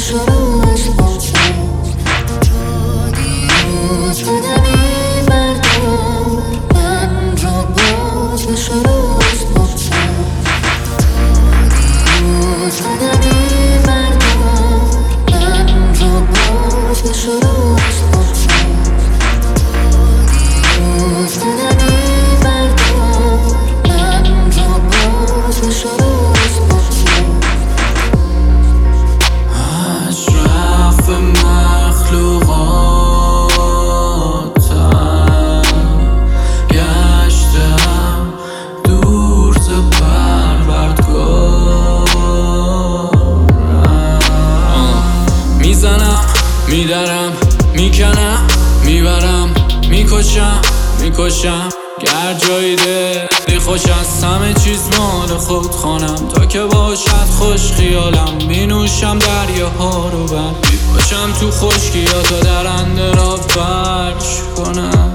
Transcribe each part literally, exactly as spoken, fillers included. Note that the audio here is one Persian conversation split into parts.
میدرم میکنم میبرم میکشم میکشم گر جایی دلی خوش از همه چیز مال خود خانم تا که باشد خوش خیالم مینوشم دریاها رو بر باشم تو خشکی یا تا درنده را فرش کنم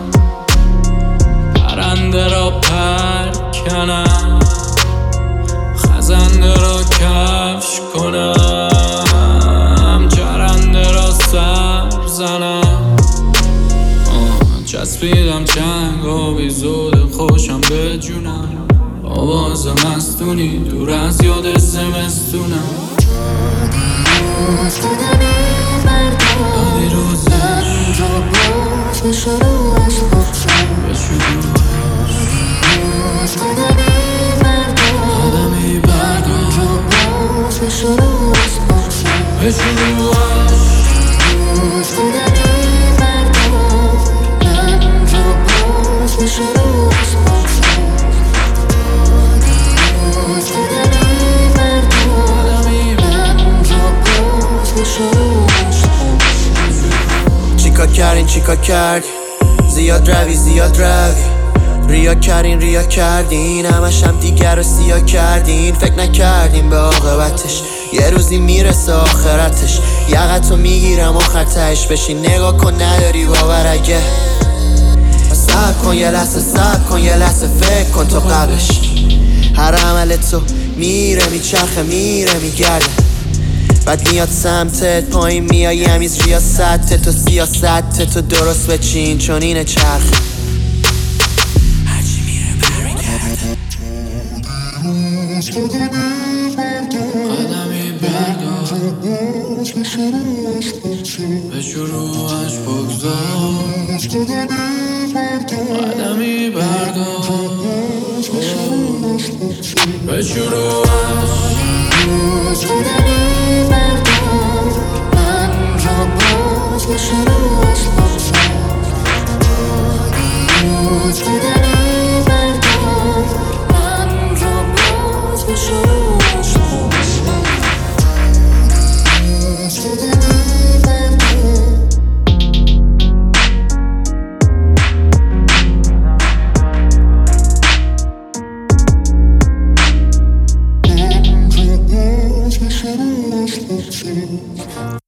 پرنده را پر کنم خزنده را کفش کنم چرنده را سر زنم چسبیدم چنگ آبی زود خوشم به جونم آواز مستونی دور از یاد زمستونم دادی روزش به شروعش آدمی بردار به شروعش چیکار کردین چیکار کرد زیاد روی زیاد روی ریا کردین ریا کردین همش هم دیگر رو سیاه کردین فکر نکردین به عاقبتش یه روزی میرسه آخرتش یقتو میگیرم آخر تهش بشین نگاه کن نداری باور اگه صبر کن یه لحظه صبر کن یه لحظه فکر کن تو قبلش هر عمل تو میره میچرخه میره میگرده بعد میاد سمتت پایین میای همیز ریاست تو سیاست تو درست بچین چون اینه چرخه هرچی میره برمیگرده قدمی بردار به شروعش بگذار قدمی بردار به شروعش